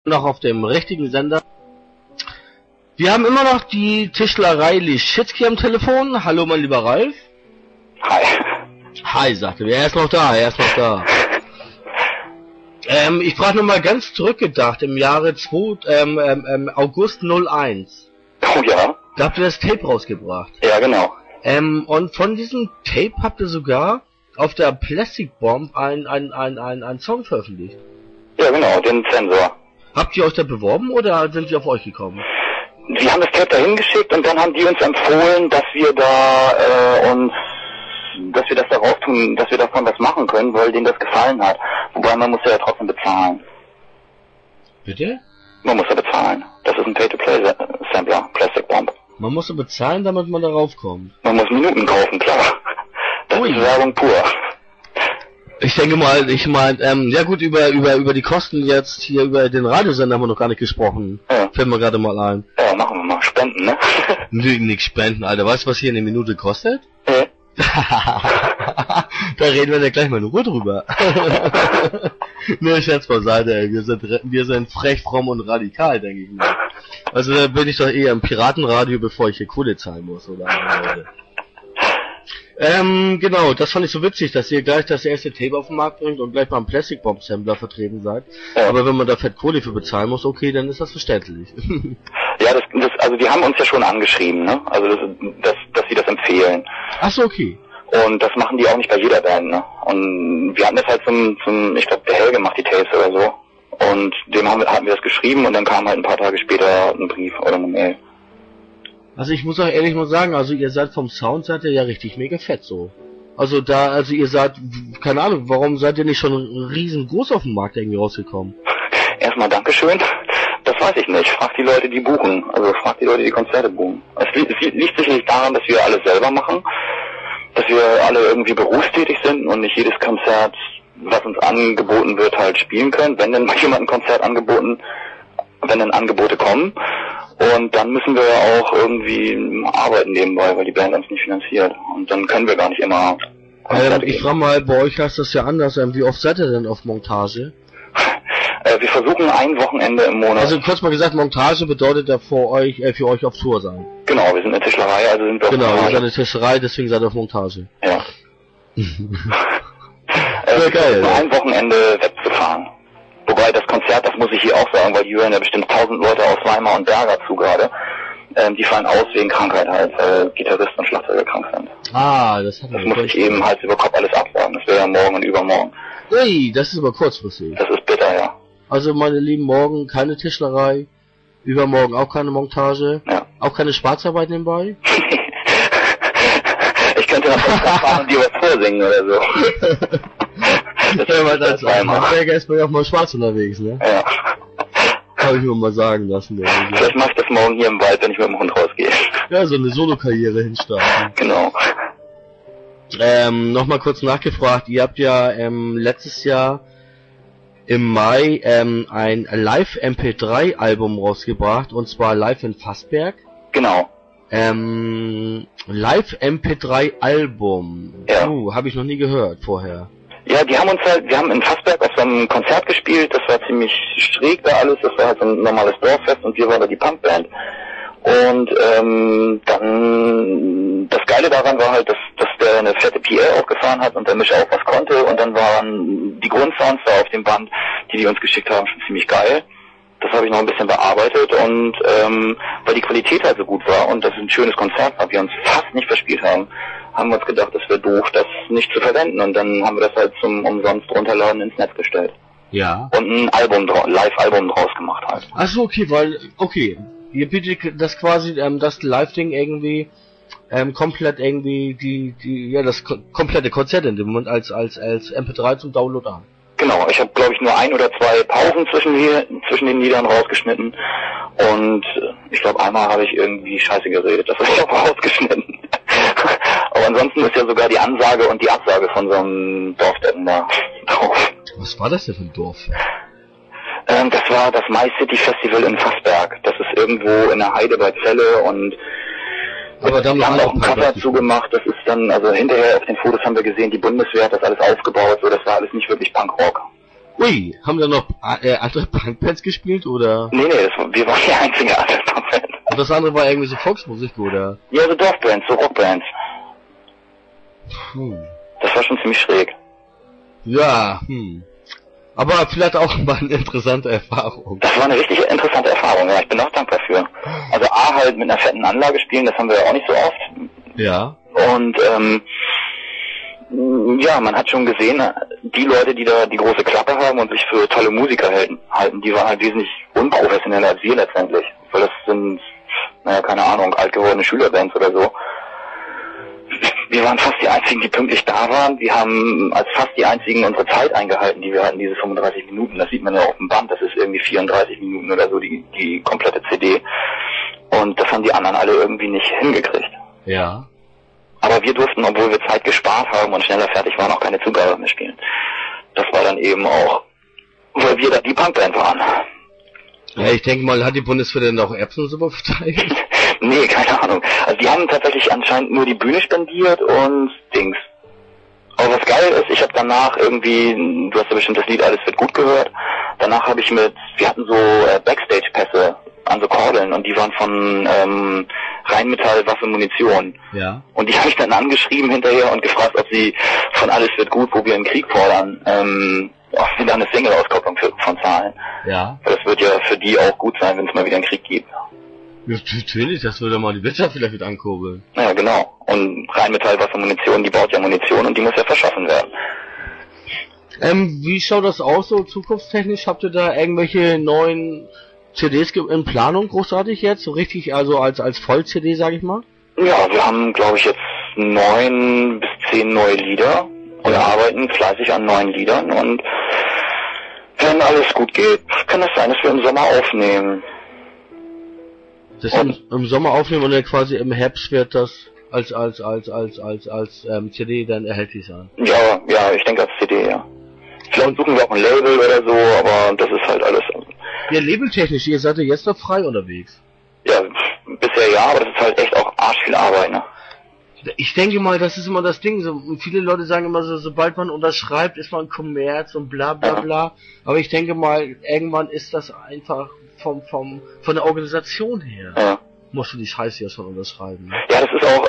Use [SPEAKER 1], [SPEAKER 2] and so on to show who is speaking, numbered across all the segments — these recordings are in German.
[SPEAKER 1] noch auf dem richtigen Sender. Wir haben immer noch die Tischlerei Lischitzky am Telefon. Hallo, mein lieber Ralf.
[SPEAKER 2] Hi.
[SPEAKER 1] Hi, sagte er. Er ist noch da. Ich frage nochmal ganz zurückgedacht, im Jahre August 01.
[SPEAKER 2] Oh ja.
[SPEAKER 1] Da habt ihr das Tape rausgebracht.
[SPEAKER 2] Ja, genau.
[SPEAKER 1] Und von diesem Tape habt ihr sogar auf der Plastic Bomb einen Song veröffentlicht.
[SPEAKER 2] Ja, genau, den Zensor.
[SPEAKER 1] Habt ihr euch da beworben oder sind sie auf euch gekommen?
[SPEAKER 2] Wir haben das Tape dahin geschickt und dann haben die uns empfohlen, dass wir das da raus tun, dass wir davon was machen können, weil denen das gefallen hat. Wobei man muss ja trotzdem bezahlen.
[SPEAKER 1] Bitte?
[SPEAKER 2] Man muss ja bezahlen. Das ist ein Pay-to-Play-Sampler, Plastic Bomb.
[SPEAKER 1] Man muss ja bezahlen, damit man darauf kommt.
[SPEAKER 2] Man muss Minuten kaufen, klar. Das ist Werbung pur.
[SPEAKER 1] Ich denke mal, ja gut, über die Kosten jetzt hier über den Radiosender haben wir noch gar nicht gesprochen.
[SPEAKER 2] Ja.
[SPEAKER 1] Fällt mir gerade mal ein.
[SPEAKER 2] Ja, machen wir mal. Spenden, ne?
[SPEAKER 1] Nö, nix spenden, Alter. Weißt du, was hier eine Minute kostet? Da reden wir ja gleich mal in Ruhe drüber. Ne, Scherz beiseite, ey. Wir sind frech, fromm und radikal, denke ich mal. Also da bin ich doch eher im Piratenradio, bevor ich hier Kohle zahlen muss, oder? Genau, das fand ich so witzig, dass ihr gleich das erste Tape auf den Markt bringt und gleich beim Plastic Bomb Sampler vertreten seid. Ja. Aber wenn man da fett Kohle für bezahlen muss, okay, dann ist das verständlich.
[SPEAKER 2] Ja, also die haben uns ja schon angeschrieben, ne? Also dass sie das empfehlen.
[SPEAKER 1] Ach so, okay.
[SPEAKER 2] Und das machen die auch nicht bei jeder Band, ne? Und wir hatten das halt ich glaube, der Helge macht die Tapes oder so. Und dem hatten wir das geschrieben und dann kam halt ein paar Tage später ein Brief oder eine Mail.
[SPEAKER 1] Also ich muss auch ehrlich mal sagen, also ihr seid vom Sound seid ihr ja richtig mega fett so. Also ihr seid, keine Ahnung, warum seid ihr nicht schon riesengroß auf dem Markt irgendwie rausgekommen? Erstmal
[SPEAKER 2] Dankeschön. Das weiß ich nicht. Frag die Leute, die buchen. Also frag die Leute, die Konzerte buchen. Es liegt sicherlich daran, dass wir alles selber machen. Dass wir alle irgendwie berufstätig sind und nicht jedes Konzert, was uns angeboten wird, halt spielen können. Wenn dann mal jemand ein Konzert wenn dann Angebote kommen. Und dann müssen wir ja auch irgendwie arbeiten nebenbei, weil die Band uns nicht finanziert. Und dann können wir gar nicht immer...
[SPEAKER 1] ich frage mal, bei euch heißt das ja anders. Wie oft seid ihr denn auf Montage?
[SPEAKER 2] Wir versuchen ein Wochenende im Monat.
[SPEAKER 1] Also kurz mal gesagt, Montage bedeutet ja für euch auf Tour sein.
[SPEAKER 2] Genau, wir sind eine Tischlerei, also sind wir auf
[SPEAKER 1] Genau, wir sind eine Tischlerei, deswegen seid ihr auf Montage.
[SPEAKER 2] Ja.
[SPEAKER 1] Ja, geil.
[SPEAKER 2] Ein Wochenende wegzufahren. Wobei das Konzert, das muss ich hier auch sagen, weil die hören ja bestimmt 1000 Leute aus Weimar und Berger zu gerade. Die fallen aus wegen Krankheit halt, weil Gitarrist und Schlagzeuger krank sind.
[SPEAKER 1] Ah, das
[SPEAKER 2] muss ich eben Hals über Kopf alles absagen. Das wäre ja morgen und übermorgen.
[SPEAKER 1] Ui, das ist aber kurzfristig.
[SPEAKER 2] Das ist bitter, ja.
[SPEAKER 1] Also meine Lieben, morgen keine Tischlerei, übermorgen auch keine Montage,
[SPEAKER 2] ja.
[SPEAKER 1] Auch keine Schwarzarbeit nebenbei.
[SPEAKER 2] Ich könnte noch fahren und dir was vorsingen oder so.
[SPEAKER 1] Das wäre mal als Handwerker ist man ja auch mal schwarz unterwegs, ne?
[SPEAKER 2] Ja.
[SPEAKER 1] Habe ich mir mal sagen lassen.
[SPEAKER 2] Vielleicht mach ich das morgen hier im Wald, wenn ich mit dem Hund rausgehe.
[SPEAKER 1] Ja, so eine Solo-Karriere hinstarten.
[SPEAKER 2] Genau.
[SPEAKER 1] Nochmal kurz nachgefragt, ihr habt ja letztes Jahr im Mai ein Live-MP3-Album rausgebracht, und zwar Live in Fassberg.
[SPEAKER 2] Genau.
[SPEAKER 1] Live-MP3-Album.
[SPEAKER 2] Ja.
[SPEAKER 1] Habe ich noch nie gehört vorher.
[SPEAKER 2] Ja, wir haben in Fassberg auf so einem Konzert gespielt, das war ziemlich schräg da alles, das war halt so ein normales Dorffest und wir waren da die Punkband. Und dann das Geile daran war halt, dass der eine fette PA aufgefahren hat und der Mischer auch was konnte, und dann waren die Grundsounds da auf dem Band, die uns geschickt haben, schon ziemlich geil. Das habe ich noch ein bisschen bearbeitet, und weil die Qualität halt so gut war und das ein schönes Konzert war, wir uns fast nicht verspielt haben wir uns gedacht, es wäre doof, das nicht zu verwenden, und dann haben wir das halt zum umsonst runterladen ins Netz gestellt.
[SPEAKER 1] Ja.
[SPEAKER 2] Und ein Live-Album draus gemacht halt.
[SPEAKER 1] Ach so, okay, ihr bietet das quasi, das Live-Ding irgendwie, komplett irgendwie das komplette Konzert in dem Moment als MP3 zum Download an.
[SPEAKER 2] Genau, ich habe glaube ich nur 1 oder 2 Pausen zwischen den Liedern rausgeschnitten, und ich glaube einmal habe ich irgendwie Scheiße geredet, das habe ich auch rausgeschnitten. Aber ansonsten ist ja sogar die Ansage und die Absage von so einem Dorfdeppen da drauf.
[SPEAKER 1] Was war das denn für ein Dorf?
[SPEAKER 2] Das war das My City Festival in Fassberg. Das ist irgendwo in der Heide bei Celle, und
[SPEAKER 1] aber da
[SPEAKER 2] wir haben auch ein Cover zugemacht. Das ist dann, also hinterher auf den Fotos haben wir gesehen, die Bundeswehr hat das alles aufgebaut, so, das war alles nicht wirklich Punkrock.
[SPEAKER 1] Ui, haben da noch andere Punkbands gespielt, oder?
[SPEAKER 2] Nee, wir waren die einzige andere Punkband.
[SPEAKER 1] Und das andere war irgendwie so Volksmusik, oder?
[SPEAKER 2] Ja, so Dorfbands, so Rockbands. Das war schon ziemlich schräg.
[SPEAKER 1] Ja, aber vielleicht auch mal eine interessante Erfahrung.
[SPEAKER 2] Das war eine richtig interessante Erfahrung, ja, ich bin auch dankbar für. Also A, halt mit einer fetten Anlage spielen, das haben wir ja auch nicht so oft.
[SPEAKER 1] Ja.
[SPEAKER 2] Und ja, man hat schon gesehen, die Leute, die da die große Klappe haben und sich für tolle Musiker halten, die waren halt wesentlich unprofessioneller als wir letztendlich. Weil das sind, naja, keine Ahnung, alt gewordene Schülerbands oder so. Wir waren fast die einzigen, die pünktlich da waren. Wir haben als fast die einzigen unsere Zeit eingehalten, die wir hatten, diese 35 Minuten. Das sieht man ja auf dem Band, das ist irgendwie 34 Minuten oder so, die komplette CD. Und das haben die anderen alle irgendwie nicht hingekriegt.
[SPEAKER 1] Ja.
[SPEAKER 2] Aber wir durften, obwohl wir Zeit gespart haben und schneller fertig waren, auch keine Zugabe mehr spielen. Das war dann eben auch, weil wir da die Punkband waren.
[SPEAKER 1] Ja, ich denke mal, hat die Bundeswehr denn auch Erbsensuppe verteilt?
[SPEAKER 2] Nee, keine Ahnung. Also die haben tatsächlich anscheinend nur die Bühne spendiert und Dings. Aber was geil ist, ich habe danach irgendwie, du hast ja bestimmt das Lied Alles wird gut gehört, danach habe ich wir hatten so Backstage-Pässe an so Kordeln und die waren von Rheinmetall, Waffe, Munition.
[SPEAKER 1] Ja.
[SPEAKER 2] Und die habe ich dann angeschrieben hinterher und gefragt, ob sie von Alles wird gut, wo wir im Krieg fordern, ob sie da eine Single-Auskopplung von zahlen.
[SPEAKER 1] Ja.
[SPEAKER 2] Das wird ja für die auch gut sein, wenn es mal wieder einen Krieg gibt.
[SPEAKER 1] Ja, natürlich, das würde mal die Wirtschaft vielleicht mit ankurbeln.
[SPEAKER 2] Ja, genau. Und Rheinmetall, Waffe, Munition, die baut ja Munition und die muss ja verschaffen werden.
[SPEAKER 1] Wie schaut das aus, so zukunftstechnisch? Habt ihr da irgendwelche neuen CDs in Planung, großartig jetzt? So richtig, also als Voll-CD, sag ich mal?
[SPEAKER 2] Ja, wir haben, glaube ich, jetzt 9 bis 10 neue Lieder und arbeiten fleißig an neuen Liedern und wenn alles gut geht, kann es sein, dass wir im Sommer aufnehmen.
[SPEAKER 1] Das im Sommer aufnehmen und dann quasi im Herbst wird das als CD dann erhältlich sein.
[SPEAKER 2] Ja, ich denke als CD, ja. Vielleicht suchen wir auch ein Label oder so, aber das ist halt alles.
[SPEAKER 1] Ja, labeltechnisch, ihr seid ja jetzt noch frei unterwegs.
[SPEAKER 2] Ja, bisher ja, aber das ist halt echt auch arsch viel Arbeit, ne?
[SPEAKER 1] Ich denke mal, das ist immer das Ding, so, viele Leute sagen immer so, sobald man unterschreibt, ist man Kommerz und bla bla bla, aber ich denke mal, irgendwann ist das einfach von der Organisation her, musst du die Scheiße ja schon unterschreiben. Ne?
[SPEAKER 2] Ja, das ist auch,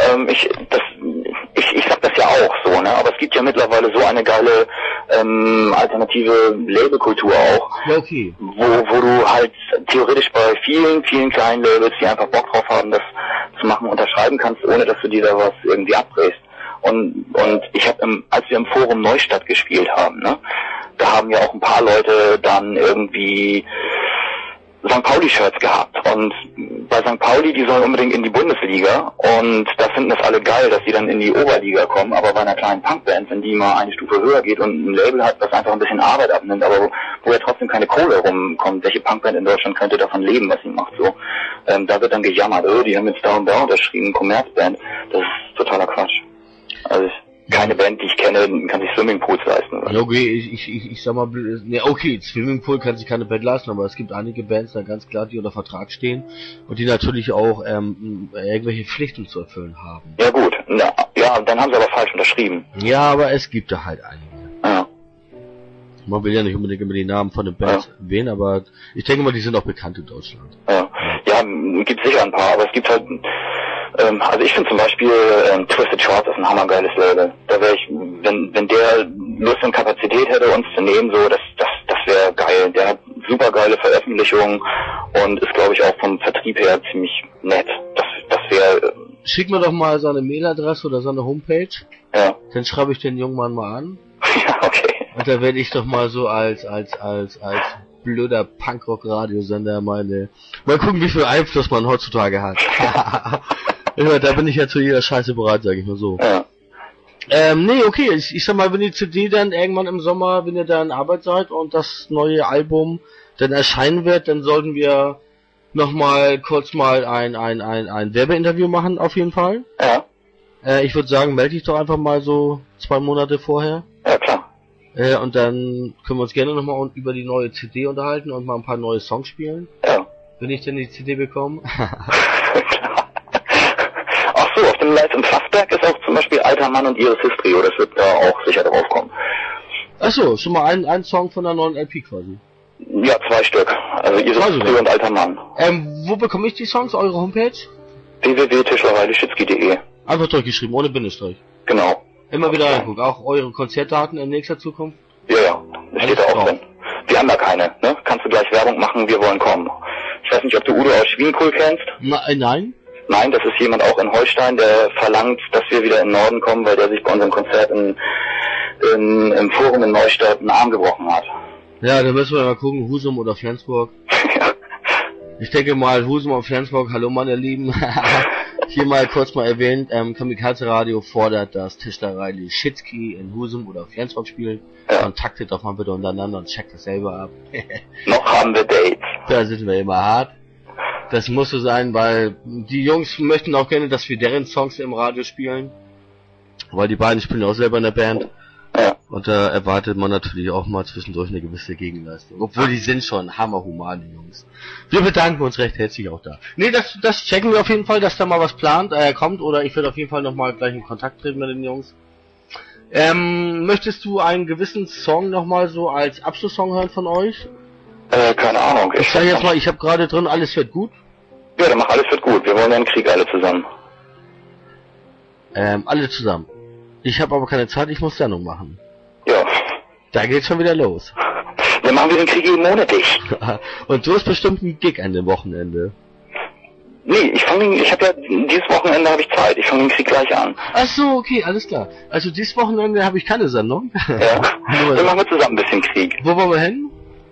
[SPEAKER 2] ich sag das ja auch so, ne, aber es gibt ja mittlerweile so eine geile, alternative Labelkultur auch.
[SPEAKER 1] Ja, okay.
[SPEAKER 2] Wo du halt theoretisch bei vielen, vielen kleinen Labels, die einfach Bock drauf haben, das zu machen, unterschreiben kannst, ohne dass du dir da was irgendwie abbrichst. Und ich habe als wir im Forum Neustadt gespielt haben, ne, da haben ja auch ein paar Leute dann irgendwie St. Pauli-Shirts gehabt und bei St. Pauli, die sollen unbedingt in die Bundesliga und da finden das alle geil, dass die dann in die Oberliga kommen, aber bei einer kleinen Punkband, wenn die mal eine Stufe höher geht und ein Label hat, das einfach ein bisschen Arbeit abnimmt, aber wo ja trotzdem keine Kohle rumkommt, welche Punkband in Deutschland könnte davon leben, was sie macht, so, da wird dann gejammert, die haben jetzt da und da unterschrieben, Kommerzband, das ist totaler Quatsch. Also keine Band, die ich kenne, kann sich Swimmingpools leisten. Oder?
[SPEAKER 1] Ja, okay, ich sag mal, ne, okay, Swimmingpool kann sich keine Band leisten, aber es gibt einige Bands da ganz klar, die unter Vertrag stehen und die natürlich auch irgendwelche Pflichten zu erfüllen haben.
[SPEAKER 2] Ja gut, ja, dann haben sie aber falsch unterschrieben.
[SPEAKER 1] Ja, aber es gibt da halt einige.
[SPEAKER 2] Ja.
[SPEAKER 1] Man will ja nicht unbedingt immer die Namen von den Bands erwähnen, aber ich denke mal, die sind auch bekannt in Deutschland.
[SPEAKER 2] Ja, gibt sicher ein paar, aber es gibt halt also ich finde zum Beispiel Twisted Shorts ist ein hammergeiles Label. Da wäre ich, wenn der Lust und Kapazität hätte, uns zu nehmen, so, das wäre geil. Der hat super geile Veröffentlichungen und ist, glaube ich, auch vom Vertrieb her ziemlich nett. Das wäre.
[SPEAKER 1] Schick mir doch mal seine Mailadresse oder seine Homepage.
[SPEAKER 2] Ja.
[SPEAKER 1] Dann schreibe ich den jungen Mann mal an.
[SPEAKER 2] Ja, okay.
[SPEAKER 1] Und da werde ich doch mal so als blöder Punkrock-Radiosender mal gucken, wie viel Einfluss man heutzutage hat. Ja, da bin ich ja zu jeder Scheiße bereit, sag ich mal so.
[SPEAKER 2] Ja.
[SPEAKER 1] Nee, okay, ich sag mal, wenn die CD dann irgendwann im Sommer, wenn ihr da in Arbeit seid und das neue Album dann erscheinen wird, dann sollten wir nochmal kurz mal ein Werbeinterview machen, auf jeden Fall.
[SPEAKER 2] Ja.
[SPEAKER 1] Ich würde sagen, melde dich doch einfach mal so 2 Monate vorher.
[SPEAKER 2] Ja, klar.
[SPEAKER 1] Und dann können wir uns gerne nochmal über die neue CD unterhalten und mal ein paar neue Songs spielen.
[SPEAKER 2] Ja.
[SPEAKER 1] Wenn ich denn die CD bekomme.
[SPEAKER 2] Ach so, auf dem Live im Fachwerk ist auch zum Beispiel Alter Mann und Iris History, das wird da auch sicher drauf kommen.
[SPEAKER 1] Achso, schon mal ein Song von der neuen LP quasi.
[SPEAKER 2] Ja, 2 Stück. Also Iris Früh und Alter Mann.
[SPEAKER 1] Wo bekomme ich die Songs? Eure Homepage?
[SPEAKER 2] www.tischlereilischitzki.de.
[SPEAKER 1] Einfach durchgeschrieben, ohne Bindestrich.
[SPEAKER 2] Genau.
[SPEAKER 1] Immer wieder reingucken. Auch eure Konzertdaten in nächster Zukunft?
[SPEAKER 2] Ja, das steht da auch drin. Wir haben da keine, ne? Kannst du gleich Werbung machen, wir wollen kommen. Ich weiß nicht, ob du Udo aus Schwienkohl kennst?
[SPEAKER 1] Nein.
[SPEAKER 2] Nein, das ist jemand auch in Holstein, der verlangt, dass wir wieder in den Norden kommen, weil der sich bei unserem Konzert im Forum in Neustadt einen Arm gebrochen hat.
[SPEAKER 1] Ja, dann müssen wir mal gucken, Husum oder Flensburg.
[SPEAKER 2] Ja.
[SPEAKER 1] Ich denke mal, Husum und Flensburg, hallo meine Lieben. Hier mal kurz mal erwähnt, Kamikaze Radio fordert, dass Tischlerei Lischitski in Husum oder Flensburg spielt. Ja. Kontaktet doch mal bitte untereinander und checkt das selber ab.
[SPEAKER 2] Noch haben wir Dates.
[SPEAKER 1] Da sind wir immer hart. Das muss so sein, weil die Jungs möchten auch gerne, dass wir deren Songs im Radio spielen. Weil die beiden spielen auch selber in der Band.
[SPEAKER 2] Ja.
[SPEAKER 1] Und da erwartet man natürlich auch mal zwischendurch eine gewisse Gegenleistung. Obwohl die sind schon hammerhumane Jungs. Wir bedanken uns recht herzlich auch da. Nee, das checken wir auf jeden Fall, dass da mal was kommt. Oder ich werde auf jeden Fall nochmal gleich in Kontakt treten mit den Jungs. Möchtest du einen gewissen Song nochmal so als Abschlusssong hören von euch?
[SPEAKER 2] Keine Ahnung.
[SPEAKER 1] Ich sag jetzt mal, ich habe gerade drin, alles wird gut.
[SPEAKER 2] Ja, dann mach alles wird gut. Wir wollen ja einen Krieg alle zusammen.
[SPEAKER 1] Alle zusammen. Ich habe aber keine Zeit, ich muss Sendung machen.
[SPEAKER 2] Ja.
[SPEAKER 1] Da geht's schon wieder los.
[SPEAKER 2] Dann machen wir den Krieg jeden Monat dicht.
[SPEAKER 1] Und du hast bestimmt einen Gig an dem Wochenende.
[SPEAKER 2] Nee, ich habe ja, dieses Wochenende habe ich Zeit. Ich fange den Krieg gleich an.
[SPEAKER 1] Ach so, okay, alles klar. Also dieses Wochenende habe ich keine Sendung.
[SPEAKER 2] Ja. Dann machen wir zusammen ein bisschen Krieg.
[SPEAKER 1] Wo wollen wir hin?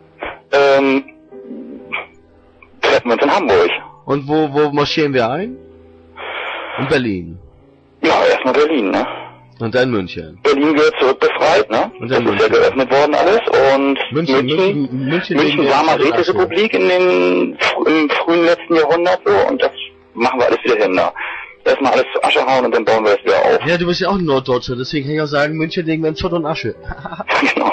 [SPEAKER 2] Treffen wir uns in Hamburg.
[SPEAKER 1] Und wo marschieren wir ein? In Berlin.
[SPEAKER 2] Ja, erstmal Berlin, ne?
[SPEAKER 1] Und dann München.
[SPEAKER 2] Berlin gehört zurückbefreit, ne?
[SPEAKER 1] Und dann
[SPEAKER 2] das ist ja geöffnet worden alles. Und München war mal Räterepublik im frühen letzten Jahrhundert so. Und das machen wir alles wieder hin, ne? Erstmal alles zu Asche hauen und dann bauen wir es wieder auf.
[SPEAKER 1] Ja, du bist ja auch ein Norddeutscher, deswegen kann ich auch sagen, München legen wir in Schutt und Asche.
[SPEAKER 2] Genau.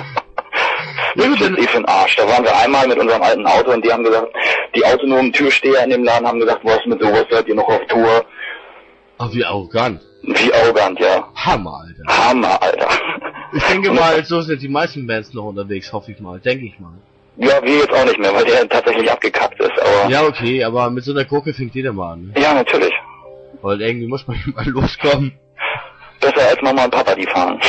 [SPEAKER 2] München ist für den Arsch. Da waren wir einmal mit unserem alten Auto und die haben gesagt, die autonomen Türsteher in dem Laden haben gesagt, was mit sowas seid ihr noch auf Tour?
[SPEAKER 1] Ach, wie arrogant.
[SPEAKER 2] Wie arrogant, ja.
[SPEAKER 1] Hammer, Alter.
[SPEAKER 2] Hammer, Alter.
[SPEAKER 1] Ich denke mal, so sind die meisten Bands noch unterwegs, hoffe ich mal. Denke ich mal.
[SPEAKER 2] Ja, wir jetzt auch nicht mehr, weil der tatsächlich abgekackt ist, aber...
[SPEAKER 1] Ja, okay, aber mit so einer Gurke fängt jeder mal an. Ne?
[SPEAKER 2] Ja, natürlich.
[SPEAKER 1] Weil irgendwie muss man mal loskommen.
[SPEAKER 2] Besser als Mama und Papa, die fahren.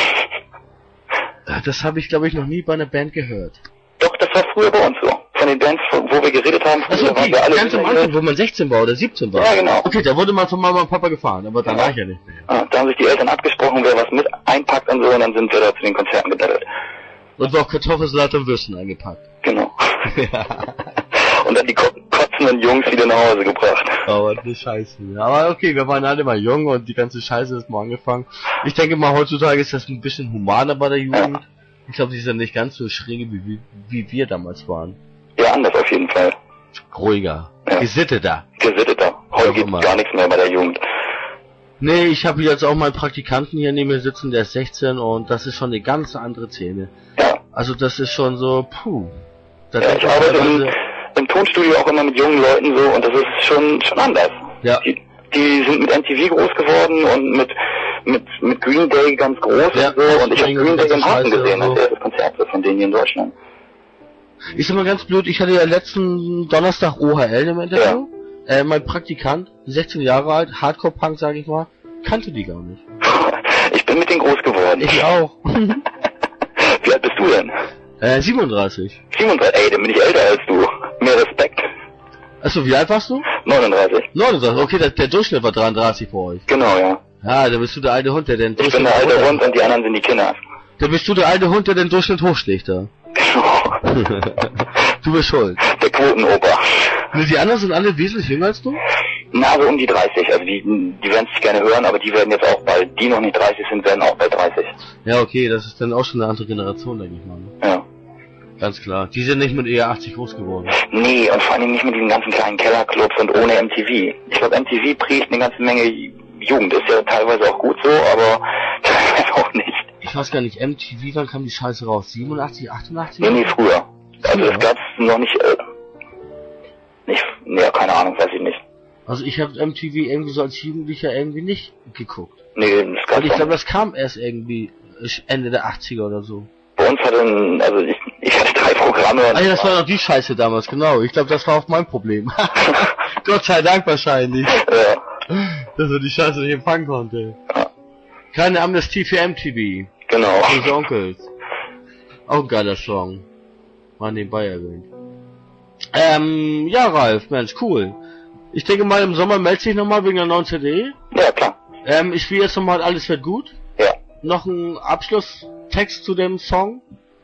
[SPEAKER 1] Das habe ich, glaube ich, noch nie bei einer Band gehört.
[SPEAKER 2] Doch, das war früher bei uns so. Von den Bands, wo wir geredet haben,
[SPEAKER 1] also okay,
[SPEAKER 2] waren wir alle
[SPEAKER 1] ganz am Anfang, wo man 16 war oder 17 war.
[SPEAKER 2] Ja, genau.
[SPEAKER 1] Okay, da wurde man von Mama und Papa gefahren, aber danach ja nicht mehr.
[SPEAKER 2] Ah, da haben sich die Eltern abgesprochen, wer was mit einpackt und so, und dann sind wir da zu den Konzerten gebettelt.
[SPEAKER 1] Und auch Kartoffelsalat und Würstchen eingepackt.
[SPEAKER 2] Genau. Ja. Und dann die kotzenden Jungs wieder nach Hause gebracht.
[SPEAKER 1] Aber die Scheiße. Aber okay, wir waren alle mal jung und die ganze Scheiße ist mal angefangen. Ich denke mal, heutzutage ist das ein bisschen humaner bei der Jugend. Ja. Ich glaube, die sind nicht ganz so schräge, wie wir damals waren.
[SPEAKER 2] Ja, anders auf jeden Fall.
[SPEAKER 1] Ruhiger. Ja. Gesitteter.
[SPEAKER 2] Gesitteter. Heute geht gar nichts mehr bei der Jugend.
[SPEAKER 1] Nee, ich habe jetzt auch meinen Praktikanten hier neben mir sitzen, der ist 16 und das ist schon eine ganz andere Szene.
[SPEAKER 2] Ja.
[SPEAKER 1] Also das ist schon so,
[SPEAKER 2] Ja, ich arbeite im Tonstudio auch immer mit jungen Leuten so und das ist schon anders.
[SPEAKER 1] Ja.
[SPEAKER 2] Die sind mit MTV groß geworden und mit Green Day ganz groß
[SPEAKER 1] ja,
[SPEAKER 2] und so. Und ich habe Green Day im Hafen gesehen,
[SPEAKER 1] so.
[SPEAKER 2] als erstes Konzert von denen hier in Deutschland.
[SPEAKER 1] Ich sag mal ganz blöd, ich hatte ja letzten Donnerstag OHL im Interview. Ja. Mein Praktikant, 16 Jahre alt, Hardcore-Punk, sag ich mal, kannte die gar nicht.
[SPEAKER 2] Ich bin mit denen groß geworden.
[SPEAKER 1] Ich auch.
[SPEAKER 2] Wie alt bist du denn?
[SPEAKER 1] 37.
[SPEAKER 2] 37? Ey, dann bin ich älter als du. Mehr Respekt.
[SPEAKER 1] Achso, wie alt warst du?
[SPEAKER 2] 39.
[SPEAKER 1] 39, okay, der Durchschnitt war 33 bei euch.
[SPEAKER 2] Genau, ja.
[SPEAKER 1] Ja, da bist du der alte Hund, der den Durchschnitt...
[SPEAKER 2] Ich bin der alte Hund und die anderen sind die Kinder.
[SPEAKER 1] Da bist du der alte Hund, der den Durchschnitt hochschlägt, da.
[SPEAKER 2] Genau.
[SPEAKER 1] Du bist schuld.
[SPEAKER 2] Der Quotenoper.
[SPEAKER 1] Die anderen sind alle wesentlich jünger als du?
[SPEAKER 2] Na, so um die 30. Also die werden es gerne hören, aber die werden jetzt auch bald, die noch nicht 30 sind, werden auch bald 30.
[SPEAKER 1] Ja, okay, das ist dann auch schon eine andere Generation, denke ich mal. Ne?
[SPEAKER 2] Ja.
[SPEAKER 1] Ganz klar. Die sind nicht mit eher 80 groß geworden.
[SPEAKER 2] Nee, und vor allem nicht mit diesen ganzen kleinen Kellerclubs und ohne MTV. Ich glaube, MTV prägt eine ganze Menge Jugend. Ist ja teilweise auch gut so, aber teilweise auch nicht.
[SPEAKER 1] Ich weiß gar nicht, MTV, wann kam die Scheiße raus? 87, 88?
[SPEAKER 2] Nee, früher. Also das gab's noch nicht, nee, keine Ahnung, weiß ich nicht.
[SPEAKER 1] Also ich habe MTV irgendwie so als Jugendlicher irgendwie nicht geguckt.
[SPEAKER 2] Nee, das gab's
[SPEAKER 1] nicht. Ich glaube, das kam erst irgendwie Ende der 80er oder so.
[SPEAKER 2] uns hatte, also ich hatte 3 Programme.
[SPEAKER 1] Ah ja, das war doch die Scheiße damals, genau. Ich glaube, das war auch mein Problem. Gott sei Dank wahrscheinlich.
[SPEAKER 2] Ja.
[SPEAKER 1] Dass er die Scheiße nicht empfangen konnte.
[SPEAKER 2] Ja.
[SPEAKER 1] Keine Amnestie für MTV.
[SPEAKER 2] Genau.
[SPEAKER 1] Böse Onkels. Auch ein geiler Song. Mal nebenbei erwähnt. Ja, Ralf, Mensch, cool. Ich denke mal, im Sommer melde dich nochmal wegen der neuen CD.
[SPEAKER 2] Ja, klar.
[SPEAKER 1] Ich spiele jetzt nochmal Alles wird gut.
[SPEAKER 2] Ja.
[SPEAKER 1] Noch ein Abschlusstext zu dem Song?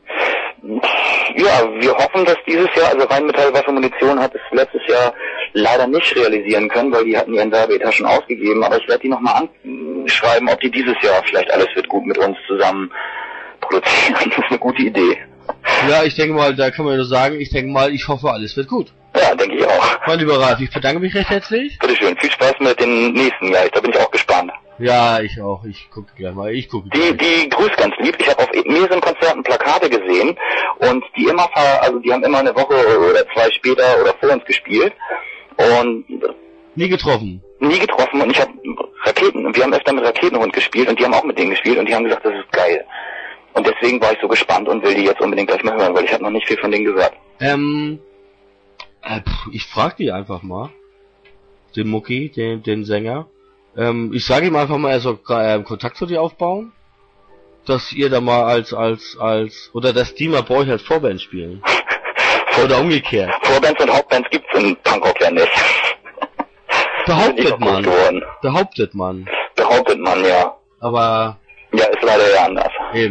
[SPEAKER 2] Ja, wir hoffen, dass dieses Jahr, also Rheinmetall Waffe Munition hat es letztes Jahr leider nicht realisieren können, weil die hatten ihren Werbeetat schon ausgegeben, aber ich werde die nochmal anschreiben, ob die dieses Jahr vielleicht Alles wird gut mit uns zusammen produzieren. Das ist eine gute Idee.
[SPEAKER 1] Ja, ich denke mal, da kann man nur sagen, ich hoffe, alles wird gut.
[SPEAKER 2] Ja, denke ich auch.
[SPEAKER 1] Mein lieber Ralf, ich bedanke mich recht herzlich.
[SPEAKER 2] Bitteschön, viel Spaß mit dem nächsten Jahr, da bin ich auch gespannt.
[SPEAKER 1] Ja, ich auch. Ich gucke gleich mal.
[SPEAKER 2] Die grüßt ganz lieb. Ich habe auf mehreren Konzerten Plakate gesehen und die haben immer eine Woche oder 2 später oder vor uns gespielt und
[SPEAKER 1] nie getroffen
[SPEAKER 2] und ich habe wir haben öfter mit Raketenhund gespielt und die haben auch mit denen gespielt und die haben gesagt, das ist geil. Und deswegen war ich so gespannt und will die jetzt unbedingt gleich mal hören, weil ich habe noch nicht viel von denen gehört.
[SPEAKER 1] Ich frag die einfach mal. Den Mucki, den Sänger. Ich sage ihm einfach mal, er soll Kontakt zu dir aufbauen. Dass ihr da mal oder dass die mal bei euch als Vorband spielen. Oder umgekehrt.
[SPEAKER 2] Vorbands und Hauptbands gibt's in Punkrock ja nicht.
[SPEAKER 1] Behauptet man,
[SPEAKER 2] Behauptet man, ja.
[SPEAKER 1] Aber
[SPEAKER 2] Ja, ist leider ja anders.
[SPEAKER 1] Eben.